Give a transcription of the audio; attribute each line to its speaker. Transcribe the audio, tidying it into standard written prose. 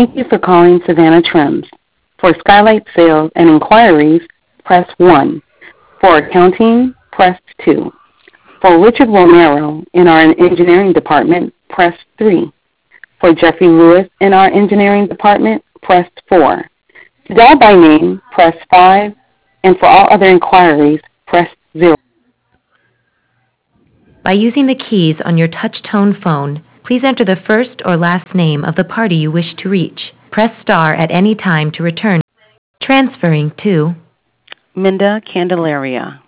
Speaker 1: Thank you for calling Savannah Trims. For Skylight sales and inquiries, press 1. For accounting, press 2. For Richard Romero in our engineering department, press 3. For Jeffrey Lewis in our engineering department, press 4. To dial by name, press 5. And for all other inquiries, press 0.
Speaker 2: By using the keys on your touch-tone phone, please enter the first or last name of the party you wish to reach. Press star at any time to return. Transferring to
Speaker 3: Minda Candelaria.